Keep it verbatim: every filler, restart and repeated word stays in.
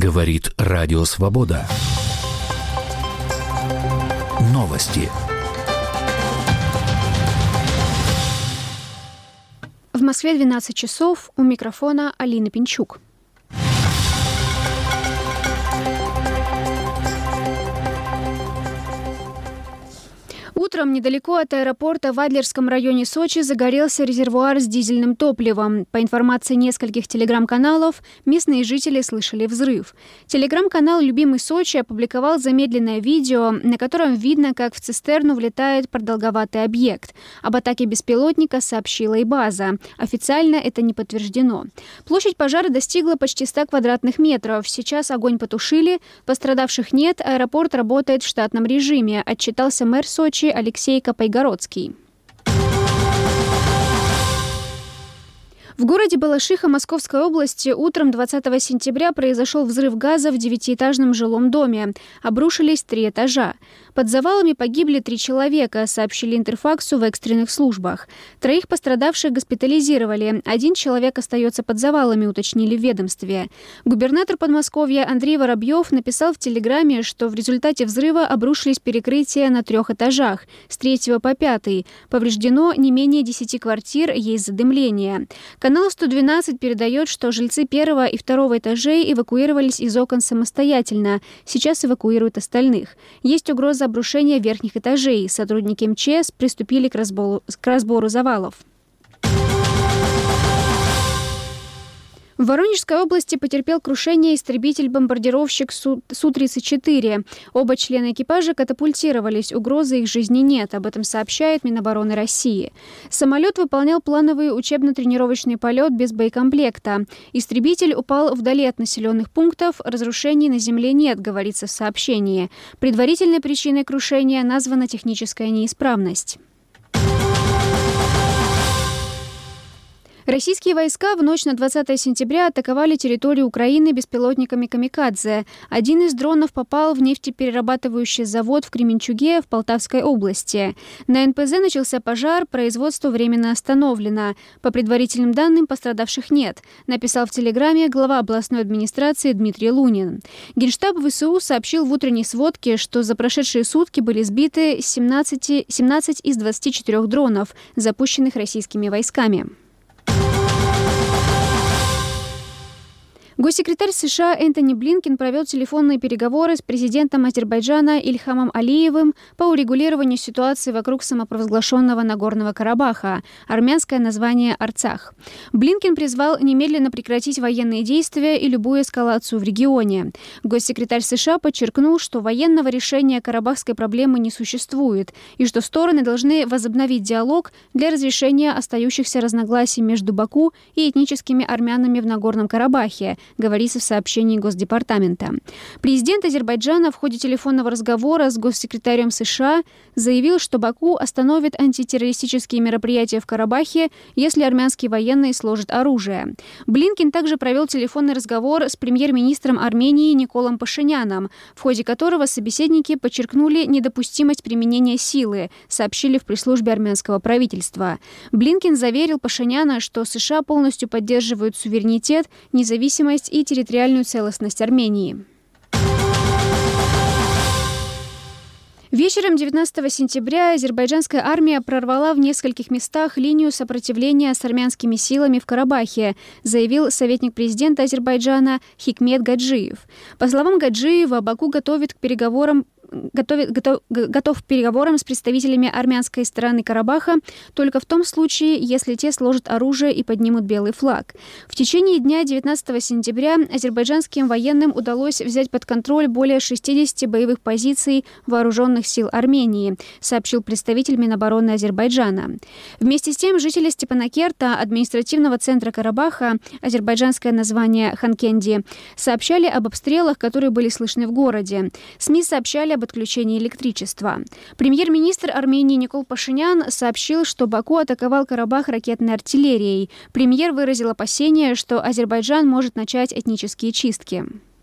Говорит Радио Свобода. Новости. В Москве двенадцать часов. У микрофона Алина Пинчук. Утром недалеко от аэропорта в Адлерском районе Сочи загорелся резервуар с дизельным топливом. По информации нескольких телеграм-каналов, местные жители слышали взрыв. Телеграм-канал «Любимый Сочи» опубликовал замедленное видео, на котором видно, как в цистерну влетает продолговатый объект. Об атаке беспилотника сообщила и база. Официально это не подтверждено. Площадь пожара достигла почти ста квадратных метров. Сейчас огонь потушили, пострадавших нет, аэропорт работает в штатном режиме, отчитался мэр Сочи Алексей Капайгородский. В городе Балашиха Московской области утром двадцатого сентября произошел взрыв газа в девятиэтажном жилом доме. Обрушились три этажа. Под завалами погибли три человека, сообщили Интерфаксу в экстренных службах. Троих пострадавших госпитализировали. Один человек остается под завалами, уточнили в ведомстве. Губернатор Подмосковья Андрей Воробьев написал в Телеграме, что в результате взрыва обрушились перекрытия на трех этажах, с третьего по пятый. Повреждено не менее десяти квартир, есть задымление. Канал сто двенадцать передает, что жильцы первого и второго этажей эвакуировались из окон самостоятельно. Сейчас эвакуируют остальных. Есть угроза обрушения верхних этажей. Сотрудники МЧС приступили к разбору, к разбору завалов. В Воронежской области потерпел крушение истребитель-бомбардировщик Су тридцать четыре. Оба члена экипажа катапультировались, угрозы их жизни нет, об этом сообщает Минобороны России. Самолет выполнял плановый учебно-тренировочный полет без боекомплекта. Истребитель упал вдали от населенных пунктов, разрушений на земле нет, говорится в сообщении. Предварительной причиной крушения названа техническая неисправность. Российские войска в ночь на двадцатое сентября атаковали территорию Украины беспилотниками «Камикадзе». Один из дронов попал в нефтеперерабатывающий завод в Кременчуге в Полтавской области. На эн пэ зэ начался пожар, производство временно остановлено. По предварительным данным, пострадавших нет, написал в Телеграме глава областной администрации Дмитрий Лунин. Генштаб вэ эс у сообщил в утренней сводке, что за прошедшие сутки были сбиты семнадцать, семнадцать из двадцати четырёх дронов, запущенных российскими войсками. Госсекретарь США Энтони Блинкен провел телефонные переговоры с президентом Азербайджана Ильхамом Алиевым по урегулированию ситуации вокруг самопровозглашенного Нагорного Карабаха, армянское название Арцах. Блинкен призвал немедленно прекратить военные действия и любую эскалацию в регионе. Госсекретарь США подчеркнул, что военного решения карабахской проблемы не существует и что стороны должны возобновить диалог для разрешения остающихся разногласий между Баку и этническими армянами в Нагорном Карабахе, говорится в сообщении Госдепартамента. Президент Азербайджана в ходе телефонного разговора с госсекретарем США заявил, что Баку остановит антитеррористические мероприятия в Карабахе, если армянские военные сложат оружие. Блинкен также провел телефонный разговор с премьер-министром Армении Николом Пашиняном, в ходе которого собеседники подчеркнули недопустимость применения силы, сообщили в пресс-службе армянского правительства. Блинкен заверил Пашиняна, что США полностью поддерживают суверенитет, независимость и территориальную целостность Армении. Вечером девятнадцатого сентября азербайджанская армия прорвала в нескольких местах линию сопротивления с армянскими силами в Карабахе, заявил советник президента Азербайджана Хикмет Гаджиев. По словам Гаджиева, Баку готовит к переговорам Готовит, готов, готов к переговорам с представителями армянской стороны Карабаха только в том случае, если те сложат оружие и поднимут белый флаг. В течение дня девятнадцатого сентября азербайджанским военным удалось взять под контроль более шестидесяти боевых позиций вооруженных сил Армении, сообщил представитель Минобороны Азербайджана. Вместе с тем, жители Степанакерта, административного центра Карабаха, азербайджанское название Ханкенди, сообщали об обстрелах, которые были слышны в городе. СМИ сообщали об отключении электричества. Премьер-министр Армении Никол Пашинян сообщил, что Баку атаковал Карабах ракетной артиллерией. Премьер выразил опасения, что Азербайджан может начать этнические чистки.